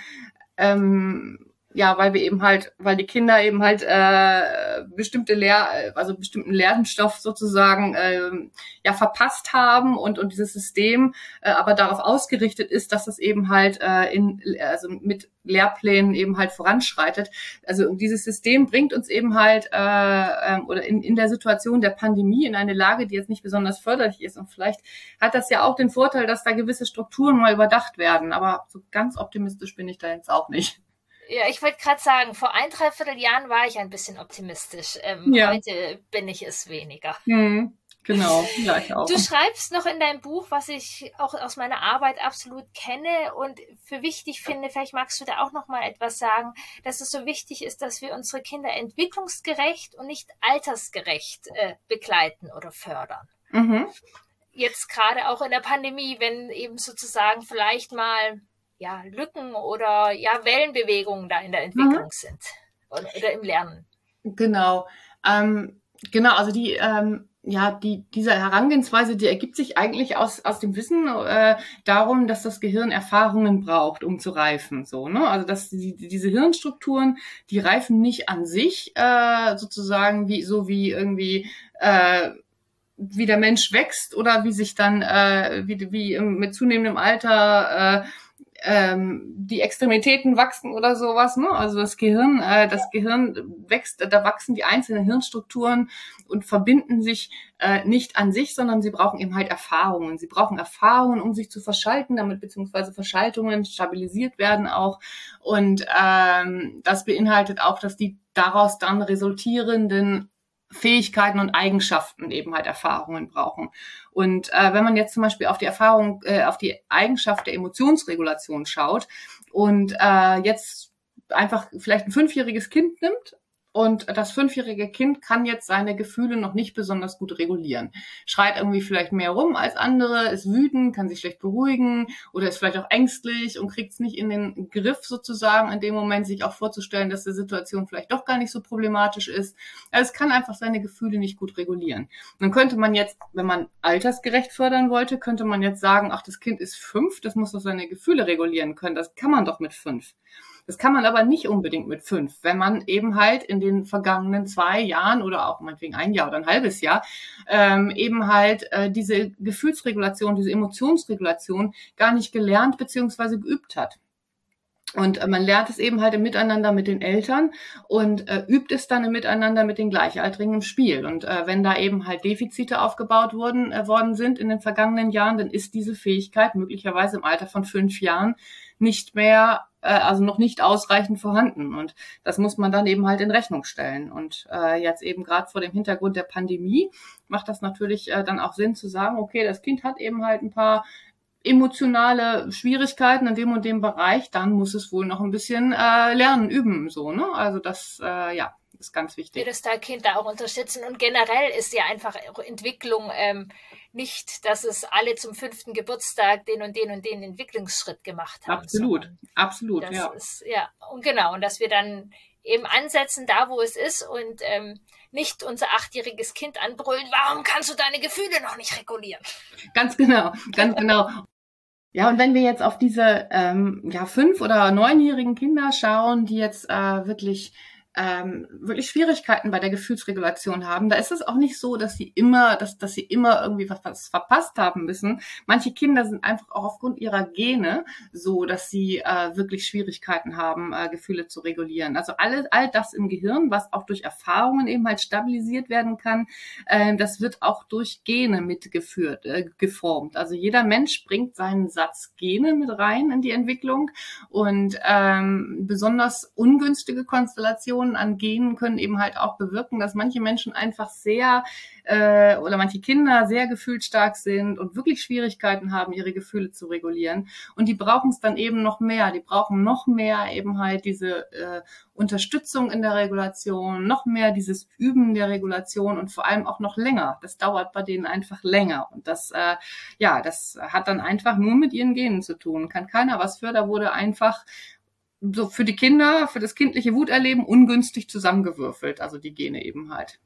weil die Kinder eben halt bestimmten Lernstoff sozusagen verpasst haben und dieses System aber darauf ausgerichtet ist, dass es eben halt mit Lehrplänen eben halt voranschreitet. Also dieses System bringt uns eben halt oder in der Situation der Pandemie in eine Lage, die jetzt nicht besonders förderlich ist. Und vielleicht hat das ja auch den Vorteil, dass da gewisse Strukturen mal überdacht werden. Aber so ganz optimistisch bin ich da jetzt auch nicht.
Ja, ich wollte gerade sagen, vor 3/4 Jahren war ich ein bisschen optimistisch. Heute bin ich es weniger.
Genau, gleich auch.
Du schreibst noch in deinem Buch, was ich auch aus meiner Arbeit absolut kenne und für wichtig finde, vielleicht magst du da auch noch mal etwas sagen, dass es so wichtig ist, dass wir unsere Kinder entwicklungsgerecht und nicht altersgerecht begleiten oder fördern. Jetzt gerade auch in der Pandemie, wenn eben sozusagen vielleicht mal Lücken oder Wellenbewegungen da in der Entwicklung sind oder im Lernen.
Genau. Also diese Herangehensweise, die ergibt sich eigentlich aus dem Wissen darum, dass das Gehirn Erfahrungen braucht, um zu reifen. So, ne? Also dass diese Hirnstrukturen, die reifen nicht an sich sozusagen wie der Mensch wächst oder wie sich dann wie mit zunehmendem Alter die Extremitäten wachsen oder sowas, ne? Also das Gehirn wächst, da wachsen die einzelnen Hirnstrukturen und verbinden sich nicht an sich, sondern sie brauchen eben halt Erfahrungen. Sie brauchen Erfahrungen, um sich zu verschalten, damit beziehungsweise Verschaltungen stabilisiert werden auch. Und das beinhaltet auch, dass die daraus dann resultierenden Fähigkeiten und Eigenschaften eben halt Erfahrungen brauchen. Und wenn man jetzt zum Beispiel auf die Erfahrung, auf die Eigenschaft der Emotionsregulation schaut und jetzt einfach vielleicht ein 5-jähriges Kind nimmt, und das 5-jährige Kind kann jetzt seine Gefühle noch nicht besonders gut regulieren. Schreit irgendwie vielleicht mehr rum als andere, ist wütend, kann sich schlecht beruhigen oder ist vielleicht auch ängstlich und kriegt es nicht in den Griff sozusagen in dem Moment, sich auch vorzustellen, dass die Situation vielleicht doch gar nicht so problematisch ist. Also es kann einfach seine Gefühle nicht gut regulieren. Dann könnte man jetzt, wenn man altersgerecht fördern wollte, könnte man jetzt sagen, ach, das Kind ist 5, das muss doch seine Gefühle regulieren können. Das kann man doch mit 5. Das kann man aber nicht unbedingt mit 5, wenn man eben halt in den vergangenen 2 Jahren oder auch meinetwegen 1 Jahr oder ein halbes Jahr eben halt diese Gefühlsregulation, diese Emotionsregulation gar nicht gelernt bzw. geübt hat. Und man lernt es eben halt im Miteinander mit den Eltern und übt es dann im Miteinander mit den Gleichaltrigen im Spiel. Und wenn da eben halt Defizite aufgebaut worden sind in den vergangenen Jahren, dann ist diese Fähigkeit möglicherweise im Alter von 5 Jahren nicht mehr, also noch nicht ausreichend vorhanden. Und das muss man dann eben halt in Rechnung stellen. Und jetzt eben gerade vor dem Hintergrund der Pandemie macht das natürlich dann auch Sinn zu sagen, okay, das Kind hat eben halt ein paar emotionale Schwierigkeiten in dem und dem Bereich, dann muss es wohl noch ein bisschen lernen, üben, so, ne? Also das, ja, ist ganz wichtig.
Wir das da Kinder auch unterstützen. Und generell ist ja einfach Entwicklung nicht, dass es alle zum 5. Geburtstag den und den und den Entwicklungsschritt gemacht haben.
Absolut, absolut,
das
ja.
Ist, ja. Und genau, und dass wir dann eben ansetzen, da wo es ist und nicht unser 8-jähriges Kind anbrüllen, warum kannst du deine Gefühle noch nicht regulieren?
Ganz genau, ganz genau. Ja, und wenn wir jetzt auf diese 5- oder 9-jährigen Kinder schauen, die jetzt wirklich Schwierigkeiten bei der Gefühlsregulation haben, da ist es auch nicht so, dass sie immer, dass sie immer irgendwie was verpasst haben müssen. Manche Kinder sind einfach auch aufgrund ihrer Gene so, dass sie wirklich Schwierigkeiten haben, Gefühle zu regulieren. Also all das im Gehirn, was auch durch Erfahrungen eben halt stabilisiert werden kann, das wird auch durch Gene mitgeführt, geformt. Also jeder Mensch bringt seinen Satz Gene mit rein in die Entwicklung und besonders ungünstige Konstellationen an Genen können eben halt auch bewirken, dass manche Menschen einfach sehr oder manche Kinder sehr gefühlsstark sind und wirklich Schwierigkeiten haben, ihre Gefühle zu regulieren. Und die brauchen es dann eben noch mehr. Die brauchen noch mehr eben halt diese Unterstützung in der Regulation, noch mehr dieses Üben der Regulation und vor allem auch noch länger. Das dauert bei denen einfach länger. Und das, das hat dann einfach nur mit ihren Genen zu tun. Kann keiner was für, da wurde einfach so für die Kinder, für das kindliche Wuterleben ungünstig zusammengewürfelt, also die Gene eben halt.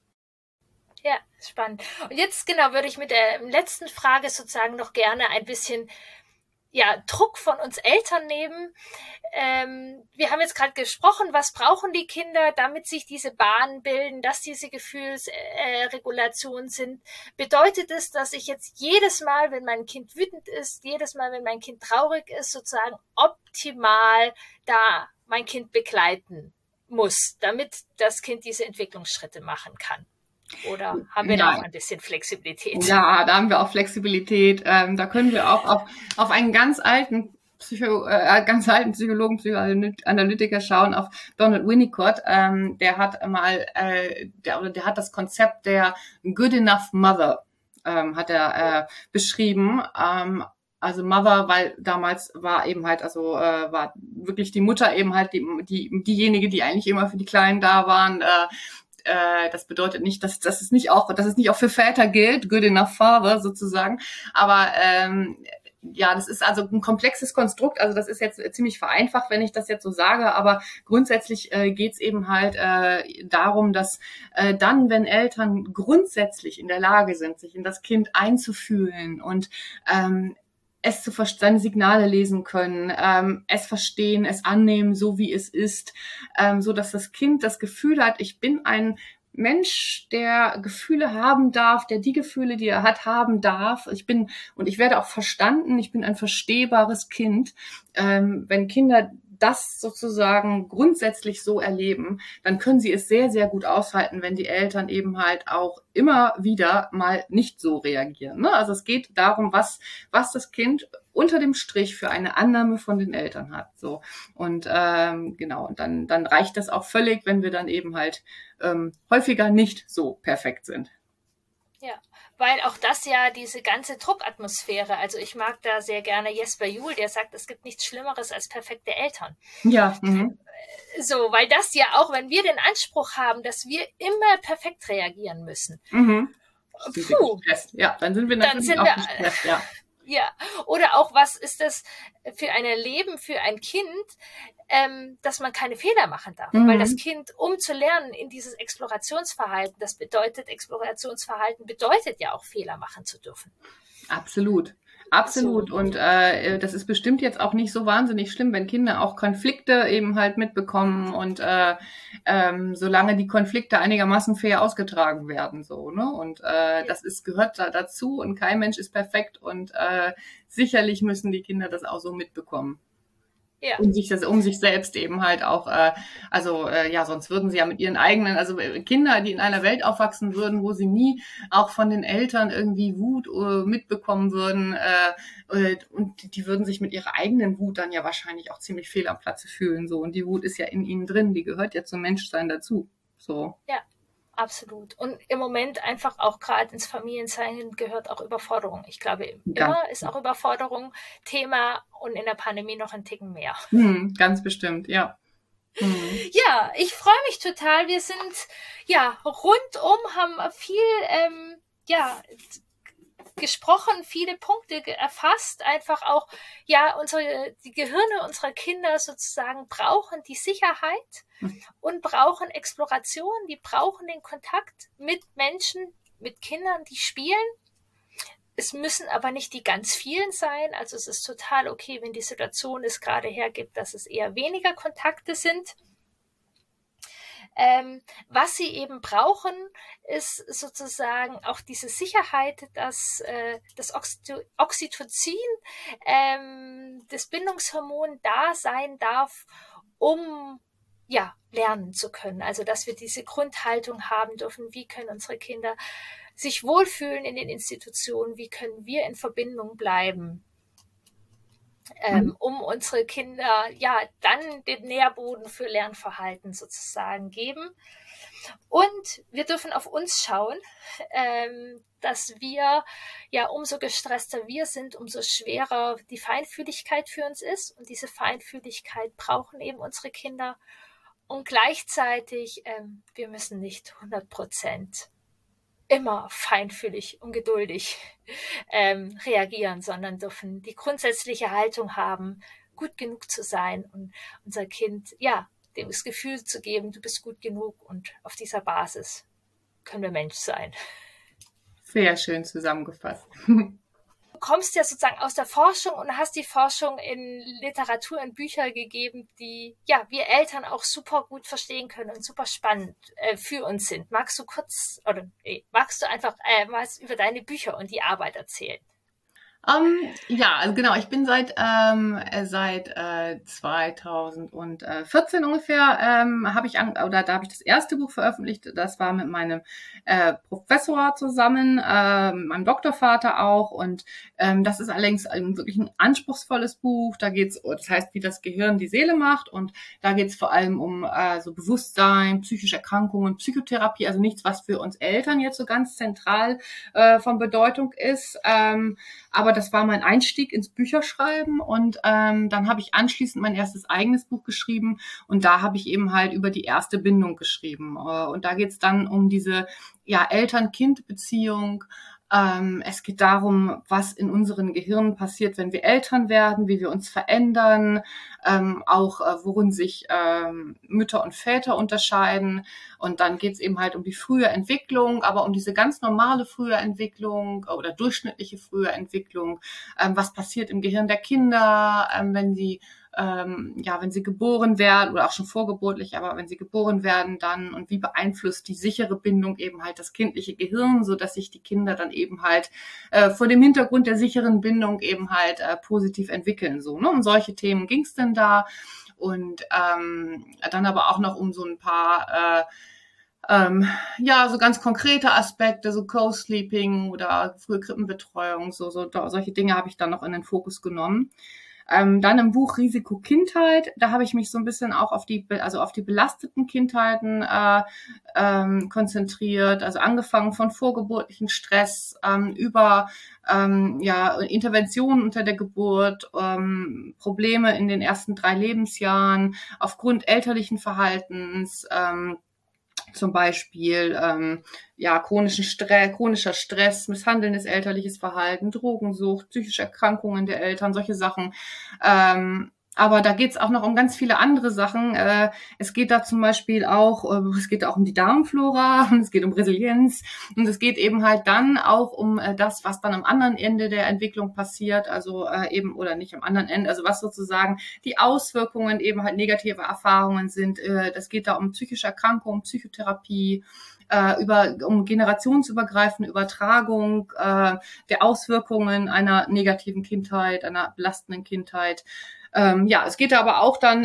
Ja, spannend. Und jetzt genau würde ich mit der letzten Frage sozusagen noch gerne ein bisschen Druck von uns Eltern nehmen. Wir haben jetzt gerade gesprochen, was brauchen die Kinder, damit sich diese Bahnen bilden, dass diese Gefühlsregulationen sind. Bedeutet es, dass ich jetzt jedes Mal, wenn mein Kind wütend ist, jedes Mal, wenn mein Kind traurig ist, sozusagen optimal da mein Kind begleiten muss, damit das Kind diese Entwicklungsschritte machen kann? Oder haben wir da auch ein bisschen Flexibilität?
Ja, da haben wir auch Flexibilität. Da können wir auch auf einen ganz alten Psychologen, Psychoanalytiker schauen, auf Donald Winnicott. Der hat mal, der hat das Konzept der Good Enough Mother hat er beschrieben. Also Mother, weil damals war eben halt, war wirklich die Mutter eben halt diejenige, die eigentlich immer für die Kleinen da waren. Das bedeutet nicht, dass es nicht auch für Väter gilt, good enough father sozusagen. Aber das ist also ein komplexes Konstrukt. Also das ist jetzt ziemlich vereinfacht, wenn ich das jetzt so sage. Aber grundsätzlich geht's eben halt darum, dass dann, wenn Eltern grundsätzlich in der Lage sind, sich in das Kind einzufühlen und seine Signale lesen können, es verstehen, es annehmen, so wie es ist, so dass das Kind das Gefühl hat, ich bin ein Mensch, der Gefühle haben darf, der die Gefühle, die er hat, haben darf. Ich werde auch verstanden, ich bin ein verstehbares Kind. Wenn Kinder das sozusagen grundsätzlich so erleben, dann können sie es sehr, sehr gut aushalten, wenn die Eltern eben halt auch immer wieder mal nicht so reagieren. Ne? Also es geht darum, was das Kind unter dem Strich für eine Annahme von den Eltern hat. So. Und genau, und dann reicht das auch völlig, wenn wir dann eben halt häufiger nicht so perfekt sind.
Ja, weil auch das ja diese ganze Druckatmosphäre, also ich mag da sehr gerne Jesper Juhl, der sagt, es gibt nichts Schlimmeres als perfekte Eltern.
Ja.
So, weil das ja auch, wenn wir den Anspruch haben, dass wir immer perfekt reagieren müssen.
Puh. Ja, dann sind wir natürlich auch gestresst, ja.
Ja, oder auch, was ist das für ein Leben, für ein Kind, dass man keine Fehler machen darf. Weil das Kind, um zu lernen in dieses Explorationsverhalten, Explorationsverhalten bedeutet ja auch Fehler machen zu dürfen.
Absolut. Absolut. So. Und das ist bestimmt jetzt auch nicht so wahnsinnig schlimm, wenn Kinder auch Konflikte eben halt mitbekommen und solange die Konflikte einigermaßen fair ausgetragen werden, so, ne? Und das gehört dazu und kein Mensch ist perfekt und sicherlich müssen die Kinder das auch so mitbekommen.
Ja.
Um sich selbst eben halt auch, sonst würden sie ja mit ihren eigenen, also Kinder, die in einer Welt aufwachsen würden, wo sie nie auch von den Eltern irgendwie Wut mitbekommen würden, und die würden sich mit ihrer eigenen Wut dann ja wahrscheinlich auch ziemlich fehl am Platze fühlen, so. Und die Wut ist ja in ihnen drin, die gehört ja zum Menschsein dazu, so.
Ja. Absolut. Und im Moment einfach auch gerade ins Familiensein gehört auch Überforderung. Ich glaube, immer ist auch Überforderung Thema und in der Pandemie noch ein Ticken mehr.
Ganz bestimmt, ja.
Ja, ich freue mich total. Wir sind rundum, haben viel gesprochen, viele Punkte erfasst, einfach auch, die Gehirne unserer Kinder sozusagen brauchen die Sicherheit und brauchen Exploration, die brauchen den Kontakt mit Menschen, mit Kindern, die spielen. Es müssen aber nicht die ganz vielen sein, also es ist total okay, wenn die Situation es gerade hergibt, dass es eher weniger Kontakte sind. Was sie eben brauchen, ist sozusagen auch diese Sicherheit, dass das Oxytocin, das Bindungshormon da sein darf, um lernen zu können. Also dass wir diese Grundhaltung haben dürfen, wie können unsere Kinder sich wohlfühlen in den Institutionen, wie können wir in Verbindung bleiben. Um unsere Kinder dann den Nährboden für Lernverhalten sozusagen geben. Und wir dürfen auf uns schauen, dass wir umso gestresster wir sind, umso schwerer die Feinfühligkeit für uns ist. Und diese Feinfühligkeit brauchen eben unsere Kinder. Und gleichzeitig, wir müssen nicht 100% immer feinfühlig und geduldig reagieren, sondern dürfen die grundsätzliche Haltung haben, gut genug zu sein und unser Kind, dem das Gefühl zu geben, du bist gut genug und auf dieser Basis können wir Mensch sein.
Sehr schön zusammengefasst.
Du kommst ja sozusagen aus der Forschung und hast die Forschung in Literatur, in Bücher gegeben, die wir Eltern auch super gut verstehen können und super spannend für uns sind. Magst du einfach was über deine Bücher und die Arbeit erzählen?
Also genau, ich bin seit 2014 ungefähr da habe ich das erste Buch veröffentlicht. Das war mit meinem Professor zusammen, meinem Doktorvater auch, und das ist allerdings wirklich ein anspruchsvolles Buch. Das heißt, wie das Gehirn die Seele macht, und da geht es vor allem um so Bewusstsein, psychische Erkrankungen, Psychotherapie, also nichts, was für uns Eltern jetzt so ganz zentral von Bedeutung ist. Aber das war mein Einstieg ins Bücherschreiben, und dann habe ich anschließend mein erstes eigenes Buch geschrieben, und da habe ich eben halt über die erste Bindung geschrieben. Und da geht es dann um diese Eltern-Kind-Beziehung. Es geht darum, was in unseren Gehirnen passiert, wenn wir Eltern werden, wie wir uns verändern, auch worin sich Mütter und Väter unterscheiden. Und dann geht es eben halt um die frühe Entwicklung, aber um diese ganz normale frühe Entwicklung oder durchschnittliche frühe Entwicklung. Was passiert im Gehirn der Kinder, wenn sie ja, wenn sie geboren werden oder auch schon vorgeburtlich, aber wenn sie geboren werden dann und wie beeinflusst die sichere Bindung eben halt das kindliche Gehirn, so dass sich die Kinder dann eben halt vor dem Hintergrund der sicheren Bindung eben halt positiv entwickeln, so, ne? Um solche Themen ging's denn da und dann aber auch noch um so ein paar ja, so ganz konkrete Aspekte, so Co-Sleeping oder frühe Krippenbetreuung, solche Dinge habe ich dann noch in den Fokus genommen. Dann im Buch Risiko Kindheit, da habe ich mich so ein bisschen auch auf die belasteten Kindheiten konzentriert, also angefangen von vorgeburtlichen Stress über ja, Interventionen unter der Geburt, Probleme in den ersten 3 Lebensjahren aufgrund elterlichen Verhaltens, zum Beispiel ja, chronischer Stress, misshandelndes elterliches Verhalten, Drogensucht, psychische Erkrankungen der Eltern, solche Sachen. Aber da geht's auch noch um ganz viele andere Sachen. Es geht da zum Beispiel auch, es geht auch um die Darmflora, es geht um Resilienz und es geht eben halt dann auch um das, was dann am anderen Ende der Entwicklung passiert, also eben, oder nicht am anderen Ende, also was sozusagen die Auswirkungen eben halt negative Erfahrungen sind. Das geht da um psychische Erkrankungen, Psychotherapie, um generationsübergreifende Übertragung der Auswirkungen einer negativen Kindheit, einer belastenden Kindheit. Ja, es geht da aber auch dann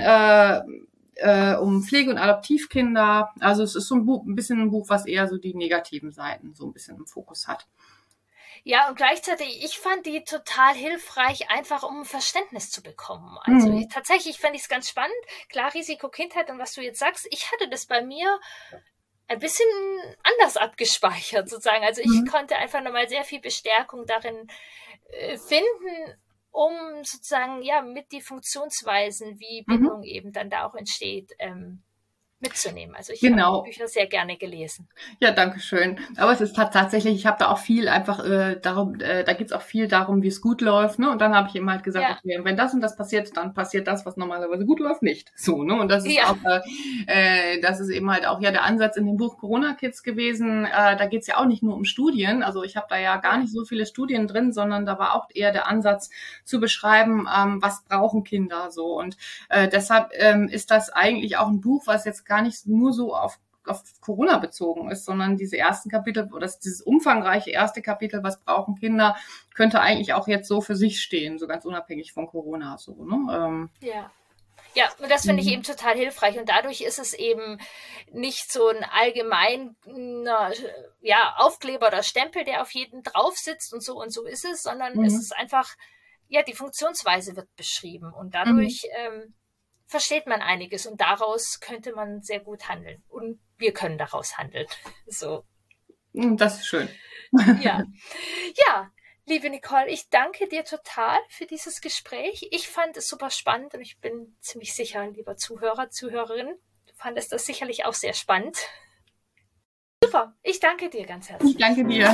um Pflege- und Adoptivkinder. Also es ist so ein bisschen ein Buch, was eher so die negativen Seiten so ein bisschen im Fokus hat.
Ja, und gleichzeitig, ich fand die total hilfreich, einfach um ein Verständnis zu bekommen. Also tatsächlich fand ich es ganz spannend. Klar, Risiko Kindheit und was du jetzt sagst, ich hatte das bei mir ein bisschen anders abgespeichert sozusagen. Also ich konnte einfach nochmal sehr viel Bestärkung darin finden, um sozusagen ja mit die Funktionsweisen, wie Bindung eben dann da auch entsteht, mitzunehmen. Also ich habe die Bücher sehr gerne gelesen.
Ja, danke schön. Aber es ist tatsächlich, ich habe da auch viel einfach darum, da geht's auch viel darum, wie es gut läuft, ne? Und dann habe ich eben halt gesagt, okay, wenn das und das passiert, dann passiert das, was normalerweise gut läuft, nicht. So, ne? Und das ist auch, das ist eben halt auch ja der Ansatz in dem Buch Corona Kids gewesen. Da geht's ja auch nicht nur um Studien. Also ich habe da ja gar nicht so viele Studien drin, sondern da war auch eher der Ansatz zu beschreiben, was brauchen Kinder so. Und deshalb ist das eigentlich auch ein Buch, was jetzt gar nicht nur so auf Corona bezogen ist, sondern diese ersten Kapitel oder dieses umfangreiche erste Kapitel, was brauchen Kinder, könnte eigentlich auch jetzt so für sich stehen, so ganz unabhängig von Corona. So, ne?
Ja, und das finde ich eben total hilfreich. Und dadurch ist es eben nicht so ein allgemeiner Aufkleber oder Stempel, der auf jeden drauf sitzt und so ist es, sondern es ist einfach, ja, die Funktionsweise wird beschrieben. Und dadurch versteht man einiges und daraus könnte man sehr gut handeln. Und wir können daraus handeln. So.
Das ist schön.
Ja. Liebe Nicole, ich danke dir total für dieses Gespräch. Ich fand es super spannend und ich bin ziemlich sicher, lieber Zuhörer, Zuhörerin, du fandest das sicherlich auch sehr spannend. Super, ich danke dir ganz herzlich.
Ich danke dir.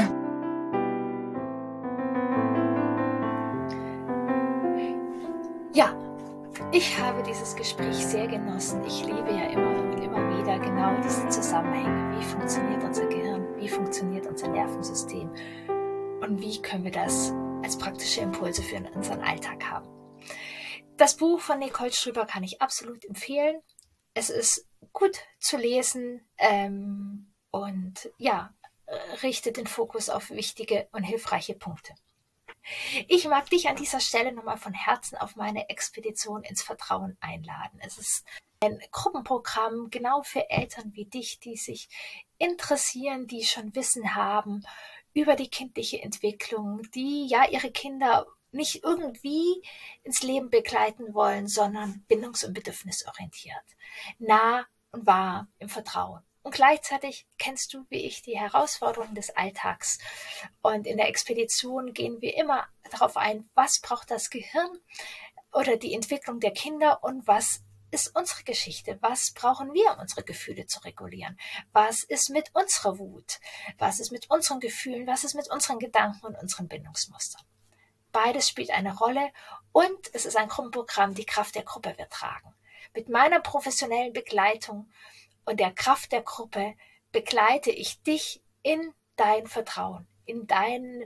Ja, ich habe dieses Gespräch sehr genossen. Ich liebe ja immer wieder genau diese Zusammenhänge. Wie funktioniert unser Gehirn? Wie funktioniert unser Nervensystem? Und wie können wir das als praktische Impulse für unseren Alltag haben? Das Buch von Nicole Strüber kann ich absolut empfehlen. Es ist gut zu lesen und ja, richtet den Fokus auf wichtige und hilfreiche Punkte. Ich mag dich an dieser Stelle nochmal von Herzen auf meine Expedition ins Vertrauen einladen. Es ist ein Gruppenprogramm genau für Eltern wie dich, die sich interessieren, die schon Wissen haben über die kindliche Entwicklung, die ja ihre Kinder nicht irgendwie ins Leben begleiten wollen, sondern bindungs- und bedürfnisorientiert, nah und wahr im Vertrauen. Und gleichzeitig kennst du, wie ich, die Herausforderungen des Alltags. Und in der Expedition gehen wir immer darauf ein, was braucht das Gehirn oder die Entwicklung der Kinder und was ist unsere Geschichte? Was brauchen wir, um unsere Gefühle zu regulieren? Was ist mit unserer Wut? Was ist mit unseren Gefühlen? Was ist mit unseren Gedanken und unseren Bindungsmustern? Beides spielt eine Rolle und es ist ein Gruppenprogramm, die Kraft der Gruppe wir tragen. Mit meiner professionellen Begleitung und der Kraft der Gruppe begleite ich dich in dein Vertrauen, in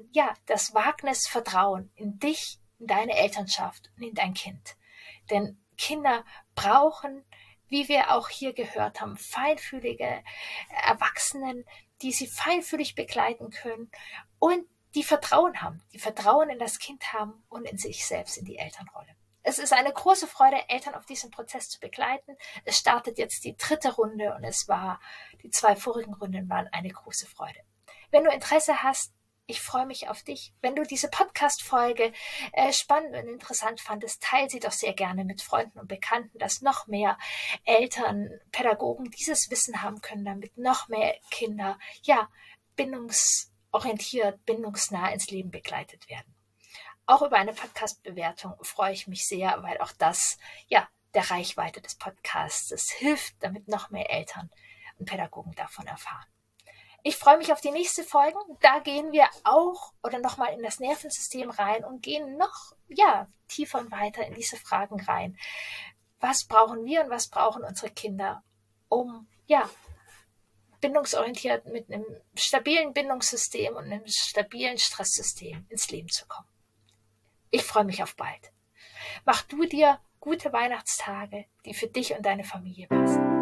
das Wagnis Vertrauen in dich, in deine Elternschaft und in dein Kind. Denn Kinder brauchen, wie wir auch hier gehört haben, feinfühlige Erwachsenen, die sie feinfühlig begleiten können und die Vertrauen haben, die Vertrauen in das Kind haben und in sich selbst, in die Elternrolle. Es ist eine große Freude, Eltern auf diesem Prozess zu begleiten. Es startet jetzt die 3. Runde und die 2 vorigen Runden waren eine große Freude. Wenn du Interesse hast, ich freue mich auf dich. Wenn du diese Podcast-Folge spannend und interessant fandest, teile sie doch sehr gerne mit Freunden und Bekannten, dass noch mehr Eltern, Pädagogen dieses Wissen haben können, damit noch mehr Kinder, bindungsorientiert, bindungsnah ins Leben begleitet werden. Auch über eine Podcast-Bewertung freue ich mich sehr, weil auch das, der Reichweite des Podcasts hilft, damit noch mehr Eltern und Pädagogen davon erfahren. Ich freue mich auf die nächste Folge. Da gehen wir auch nochmal in das Nervensystem rein und gehen noch, tiefer und weiter in diese Fragen rein. Was brauchen wir und was brauchen unsere Kinder, um, bindungsorientiert mit einem stabilen Bindungssystem und einem stabilen Stresssystem ins Leben zu kommen. Ich freue mich auf bald. Mach du dir gute Weihnachtstage, die für dich und deine Familie passen.